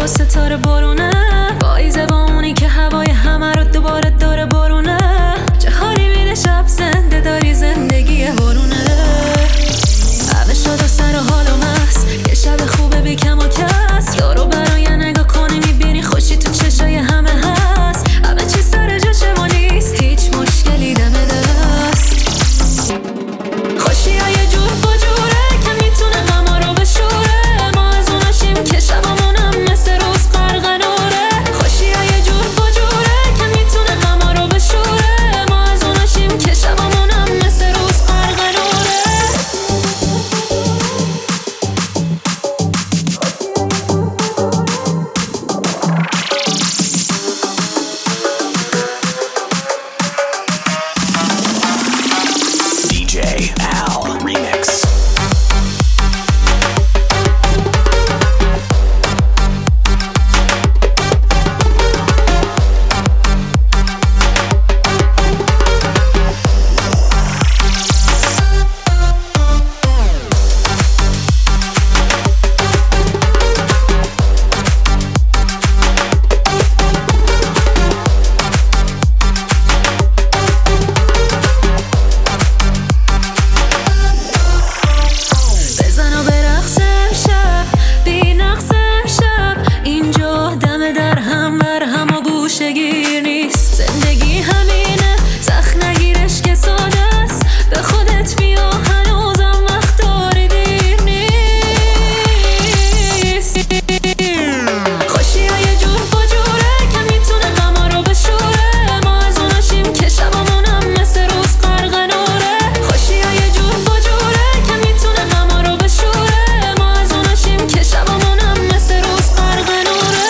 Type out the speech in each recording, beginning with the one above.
ستاره بارونه، پاییزه با اونی که هوای همه رو دوباره داره بارونه. چه حالی میده شب زنده داری زندگی بارونه. همه شاد و سر و حال و مست، یه شب خوبه بی کم و کس. دارو برای نگاه کنی میبینی خوشی تو چشای همه هست. همه چی سر جاشه و نیست هیچ مشکلی دم دست. خوشی ها یه جور فجوره که میتونه غما رو بشوره. ما از اوناشیم که شبامونم مثل روز غرق نوره. خوشی ها یه جور فجوره که میتونه غما رو بشوره. ما از اوناشیم که شبامونم مثل روز غرق نوره. DJ Al Remix. گیر نیست زندگی همینه، سخت نگیرش که ساده است. به خودت بیا هنوزم وقت داری دیر نیست. خوشی ها یه جور فجوره که میتونه غما رو بشوره. ما از اوناشیم که شبامونم مثل روز غرق نوره. خوشی ها یه جور فجوره که میتونه غما رو بشوره. ما از اوناشیم که شبامونم مثل روز غرق نوره.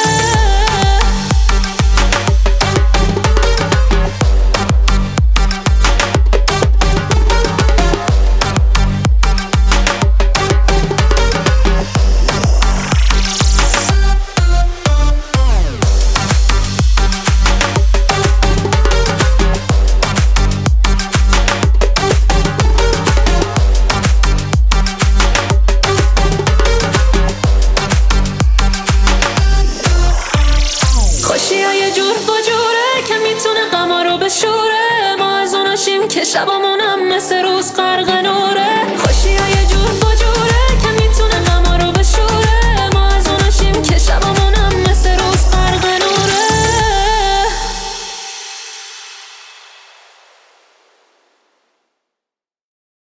خوشی ها یه جور فجوره که میتونه غما رو بشوره. ما از اوناشیم که شبامونم مثل روز غرق نوره. خوشی ها